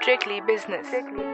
Strictly business.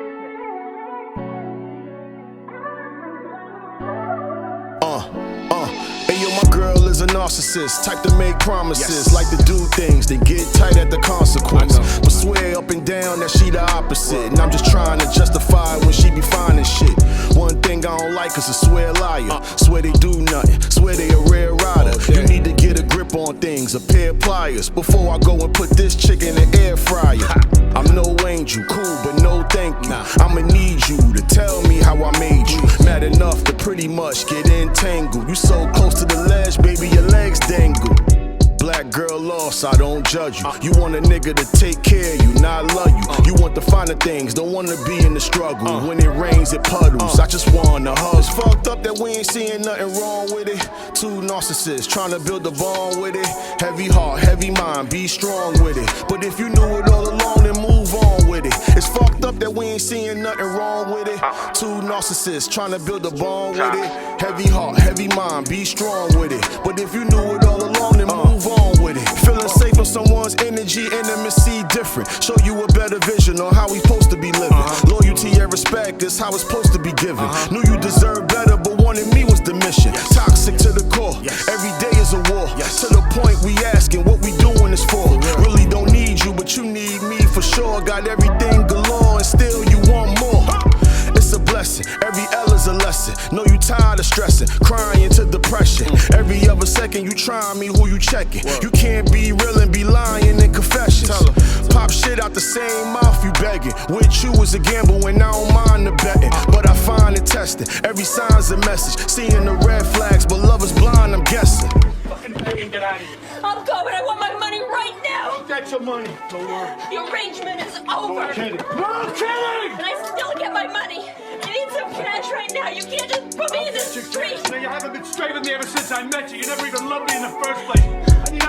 Hey yo, my girl is a narcissist, type to make promises, like to do things that get tight at the consequence. But swear up and down that she the opposite, and I'm just trying to justify when she be finding shit. One thing I don't like is a swear liar. Swear they do nothing, swear they a rare rider. You need to get a grip on things, a pair of pliers, before I go and put this chick in the air fryer. I'm no angel, cool, but no thank you. I'ma need you to tell me how I made you mad enough to pretty much get entangled. You so close to the ledge, baby, your legs dangle. Black girl lost, I don't judge you. You want a nigga to take care of you, not love you. You want the finer things, don't wanna be in the struggle. When it rains, it puddles, I just wanna hug. It's fucked up that we ain't seeing nothing wrong with it. Two narcissists trying to build a bond with it. Heavy heart, heavy mind, be strong with it. But if you knew it all along, then move on with it. It's fucked up that we ain't seeing nothing wrong with it. Two narcissists trying to build a bond with it. Heavy heart, heavy mind, be strong with it. But if you knew it all along, then move on with it. Feeling safe in someone's energy, intimacy different. Show you a better vision on how we supposed to be living. Loyalty and respect is how it's supposed to be given. Knew you deserved better, but wanting me was the mission. Toxic to the core, every day is a war. To the point we asking what we doing this for. Really don't need you, but you need me for sure. Got everything galore and still you want more. It's a blessing, every L is a lesson. Know you tired of stressing, crying to depression. Every other second you trying me, who you checking? You can't be real and be lying in confessions. Pop shit out the same mouth you begging. With you is a gamble and I don't mind the betting, but I find it testing. Every sign's a message, seeing the red flags, but love is blind, I'm guessing. Fucking pay and get out of here. I'm going, I want my money right now! Get your money. Don't worry. The arrangement is over! No kidding. No kidding! And I still get my money! I need some cash right now! You can't just put me in the street! Now, you haven't been straight with me ever since I met you. You never even loved me in the first place. I need